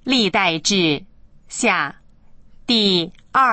历代志下第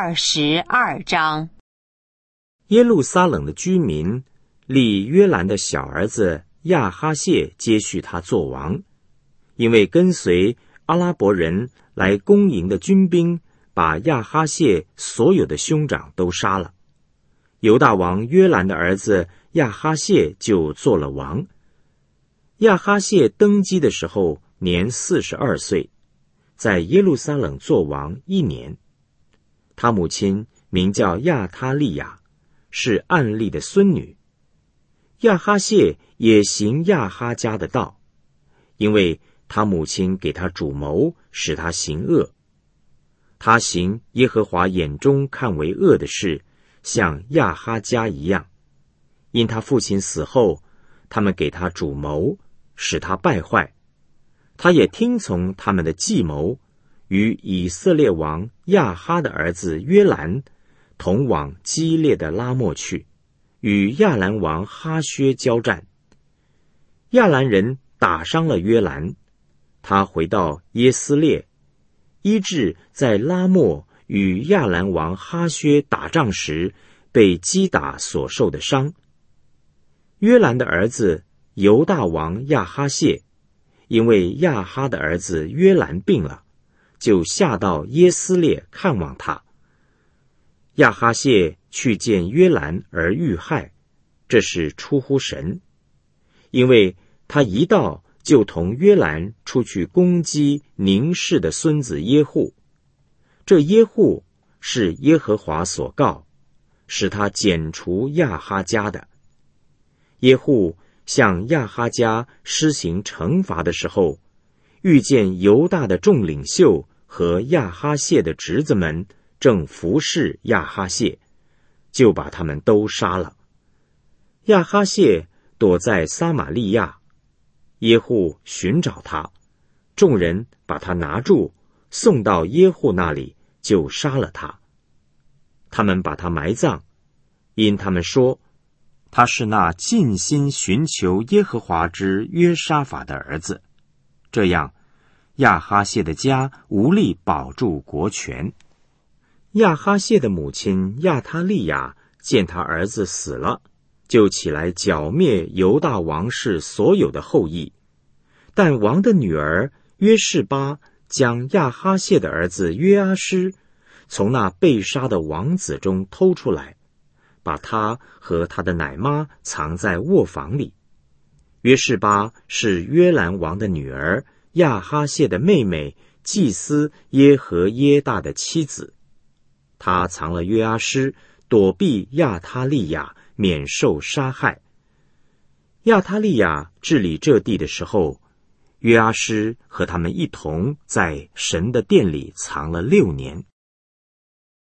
22章。 耶路撒冷的居民立约兰的小儿子亚哈谢接续他做王，因为跟随阿拉伯人来攻营的军兵把亚哈谢所有的兄长都杀了。犹大王约兰的儿子亚哈谢就做了王。亚哈谢登基的时候年42岁，在耶路撒冷做王1年。他母亲名叫亚他利亚，是暗利的孙女。亚哈谢也行亚哈家的道，因为他母亲给他主谋，使他行恶。他行耶和华眼中看为恶的事，像亚哈家一样。因他父亲死后，他们给他主谋，使他败坏。他也听从他们的计谋，与以色列王亚哈的儿子约兰同往基列的拉末去，与亚兰王哈薛交战。亚兰人打伤了约兰，他回到耶斯列，医治在拉末与亚兰王哈薛打仗时被击打所受的伤。约兰的儿子犹大王亚哈谢，因为亚哈的儿子约兰病了，就下到耶斯列看望他。亚哈谢去见约兰而遇害，这是出乎神，因为他一到就同约兰出去攻击宁氏的孙子耶户。这耶户是耶和华所告，使他剪除亚哈家的。耶户向亚哈家施行惩罚的时候，遇见犹大的众领袖和亚哈谢的侄子们正服侍亚哈谢，就把他们都杀了。亚哈谢躲在撒玛利亚，耶户寻找他，众人把他拿住，送到耶户那里，就杀了他。他们把他埋葬，因他们说他是那尽心寻求耶和华之约沙法的儿子。这样亚哈谢的家无力保住国权。亚哈谢的母亲亚他利亚见他儿子死了，就起来剿灭犹大王室所有的后裔。但王的女儿约示巴将亚哈谢的儿子约阿施从那被杀的王子中偷出来，把他和他的奶妈藏在卧房里。约示巴是约兰王的女儿亚哈谢的妹妹祭司耶和耶大的妻子。他藏了约阿施，躲避亚他利亚，免受杀害。亚他利亚治理这地的时候，约阿施和他们一同在神的殿里藏了6年。